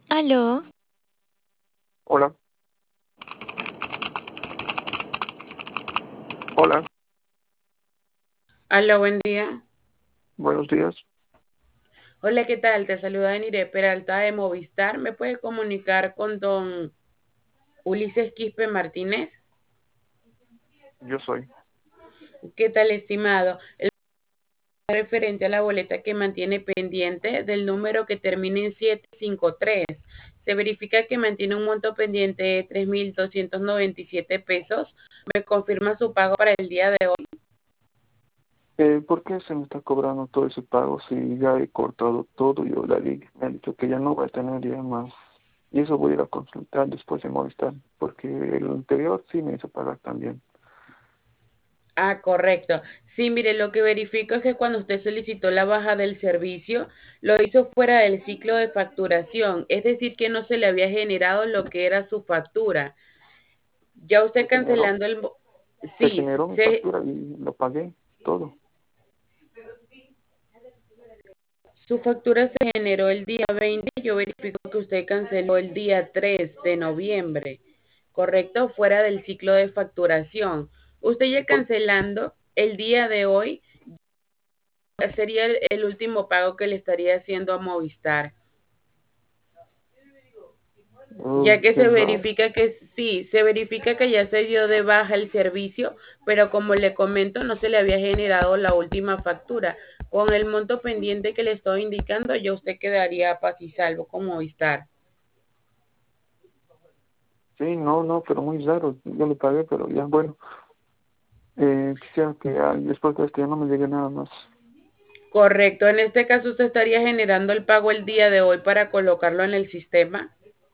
Aló, Hola, hola, Hola, buen día. buenos días. Hola, ¿qué tal? Te saluda Nire Peralta de Movistar. ¿Me puede comunicar con don Ulises Quispe Martínez? Yo soy. ¿Qué tal, estimado? El referente a la boleta que mantiene pendiente del número que termina en 753. Se verifica que mantiene un monto pendiente de 3.297 pesos. ¿Me confirma su pago para el día de hoy? ¿Por qué se me está cobrando todo ese pago si ya he cortado todo? Yo la liga me ha dicho que ya no voy a tener ya más. Y eso voy a ir a consultar después de Movistar, porque el anterior sí me hizo pagar también. Ah, correcto. Sí, mire, lo que verifico es que cuando usted solicitó la baja del servicio, lo hizo fuera del ciclo de facturación, es decir, que no se le había generado lo que era su factura. Ya usted Se generó, cancelando se Sí, generó mi factura y lo pagué todo. su factura se generó el día 20. Yo verifico que usted canceló el día 3 de noviembre, correcto, fuera del ciclo de facturación. Usted ¿Y ya por cancelando el día de hoy sería el último pago que le estaría haciendo a Movistar, ya que qué se raro? verifica que sí, se verifica que ya se dio de baja el servicio, pero como le comento, no se le había generado la última factura. Con el monto pendiente que le estoy indicando, ya usted quedaría a paz y salvo con Movistar. Sí, no, no, pero muy raro. Yo lo pagué, pero ya bueno. Quisiera que después de esto ya no me llegue nada más. Correcto, en este caso usted estaría generando el pago el día de hoy para colocarlo en el sistema.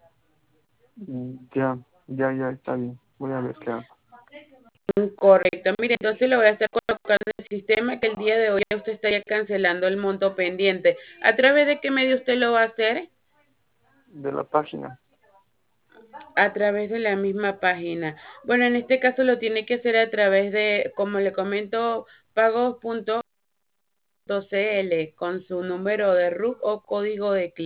Ya, ya está bien. Voy a ver qué hago. Correcto, mire, entonces lo voy a estar colocando en el sistema que el día de hoy usted estaría cancelando el monto pendiente. ¿A través de qué medio usted lo va a hacer? De la página. A través de la misma página. Bueno, en este caso lo tiene que hacer a través de, como le comento, pagos.cl con su número de RUC o código de cliente.